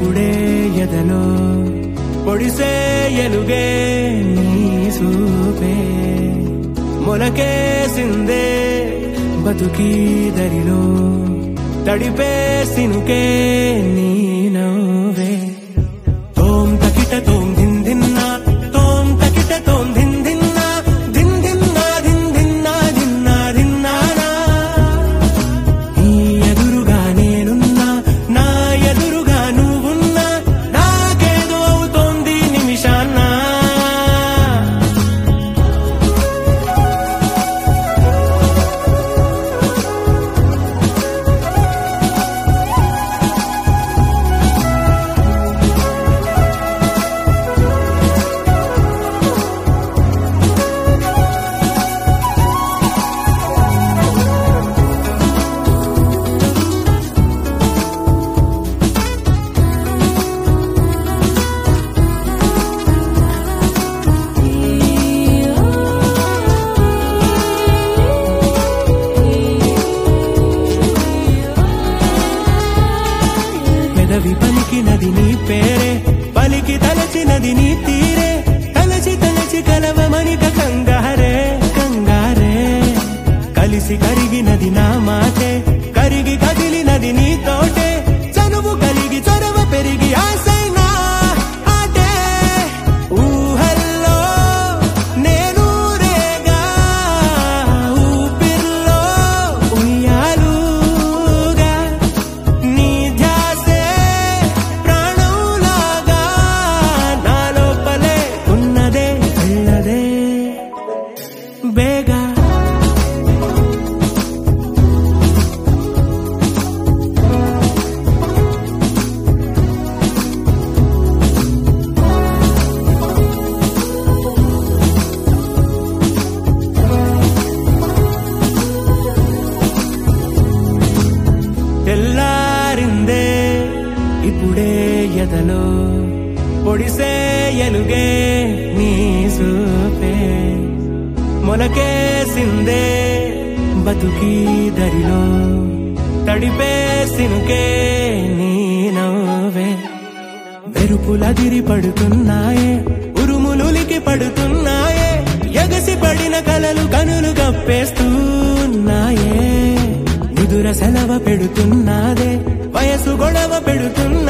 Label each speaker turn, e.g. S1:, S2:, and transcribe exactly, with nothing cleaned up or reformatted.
S1: ఇప్పుడే ఎదలో పొడిసే ఎలుగే నీ సూపే మొలకేసిందే బతుకీ దరిలో తడిపే సినుకే నీ నవ్వే తోం తకిట తోం దిన్ దిన్నా తోం తకిట తోం దిన్ దిన్నా దిన్ దిన్నా దిన్ దిన్నా దిన్నా దిన్నానా నీ ఎదురుగా నేనున్నా నా ఎదురుగా నువ్వున్నా నాకేదో అవుతోంది నిమిషాన్నా పెదవి పలికినది నీ పేరే పలికి తలచినది నీ తీరే తలచి తలచి కలవమనిక కంగారే కంగారే కలిసి కరిగినది నా మాటే కరిగి కదిలినది నీ తోటే చనువు కలిగి చొరవ పెరిగి ఆసైనా ఆటే ఊహల్లో నేను రేగా ఊపిర్లో ఉయ్యాలుగా నీ ధ్యాసే ప్రాణంలాగా నా లోపలే ఉన్నదే వెళ్ళదే బేగా తెల్లారిందే ఇప్పుడే ఎదలో పొడిసే ఎలుగే నీ సూపే మొలకేసిందే బతుకీ దరిలో తడిపే సినుకే నీ నవ్వే మెరుపులదిరి పడుతున్నాయే ఉరుములులికి పడుతున్నాయే ఎగసి పడిన కలలు కనులు కప్పేస్తున్నాయే నిదుర సెలవ పెడుతున్నాదే వయసు గొడవ పెడుతున్నా